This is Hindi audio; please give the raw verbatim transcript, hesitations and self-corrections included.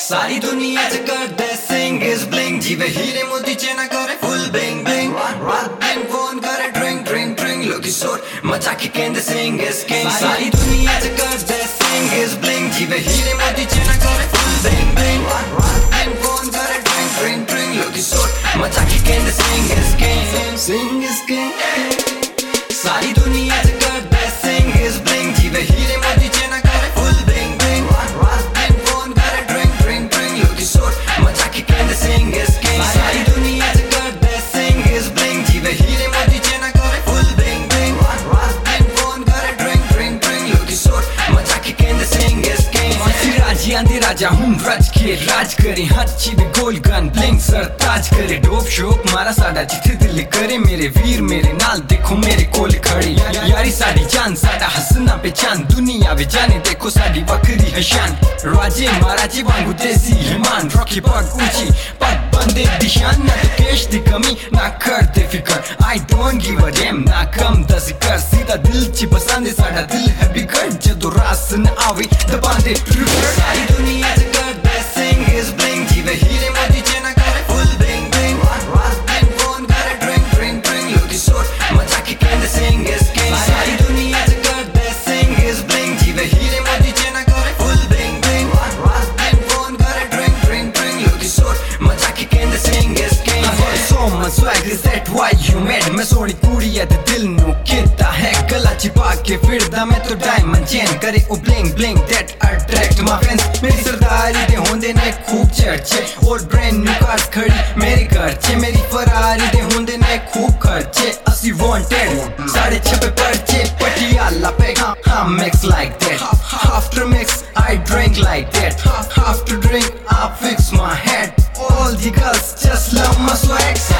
सारी दुनिया च करदे सिंग इज ब्लिंग जीवे हीरे मोती च ना करे फुल बिंग बिंग रात दिन फोन करे ड्रिंक ड्रिंक ड्रिंक लोकी सोट मचा के कहंदे सिंग इज किंग सारी दुनिया च करदे सिंग इज ब्लिंग जीवे हीरे मोती च ना करे फुल बिंग बिंग रात दिन फोन करे ड्रिंक ड्रिंक ड्रिंक लोकी सोट मचा के कहंदे Singh is king Singh is king सारी दुनिया च करदे सिंग इज ब्लिंग जीवे हीरे मोती च ना करे फुल बिंग बिंग रात दिन फोन करे ड्रिंक ड्रिंक ड्रिंक लोकी सोट मचा के कहंदे सिंग इज किंग सारी दुनिया च करदे सिंग इज ब्लिंग जीवे हीरे मोती च ना करे फुल बिंग बिंग रात दिन फोन करे ड्रिंक ड्रिंक ड्रिंक लोकी सोट मचा के कहंदे सिंग इज किंग राजी आंदे राजा हूं रज के राज करे हच्ची भी गोल गन ब्लिंग सर ताज करे डोप शोप मारा साडा जिथे दिल करे मेरे वीर मेरे नाल देखो मेरे कोल खड़ी यारी साडी जान साडा हसना पे चांद दुनिया वे जाने देखो साडी बकरी है शान राजे महाराजे वांगू देसी हिमान रॉकी पग ऊंची पग बंदे दिशान ना तो केश दी कमी ना कर दे फिकर I don't give a damn ना कम दस कर सीधा दिल ची बसांदे साडा दिल है बिगड़ जदों रास न आवे दबांदे सारी दुनिया च करदे सिंग इज ब्लिंग जीवे हीरे मोती च ना करे फुल बिंग बिंग रात दिन फोन करे ड्रिंक ड्रिंक ड्रिंक लोकी सोट मचा के कहंदे सिंग इज किंग सारी दुनिया च करदे सिंग इज ब्लिंग जीवे हीरे मोती च ना करे फुल बिंग बिंग रात दिन फोन करे ड्रिंक ड्रिंक ड्रिंक लोकी सोट मचा के कहंदे Singh is king so much swag is that why you made मैं सोनी कुड़ी है ते दिल नु किता है गला चिपा के फिरदा मैं तो डायमंड चेन करे ओ bling bling that attract my friends मेरी सरदारी दे होंदे ने खूब चर्चे और ब्रांड न्यू कार्स खड़ी मेरे घर चे मेरी फरारी दे होंदे ने खूब खर्चे असली वांटेड साढ़े छह पे पर्चे पटियाला पे हाँ mix like that after mix I drink like that after drink I fix my head all the girls just love my swag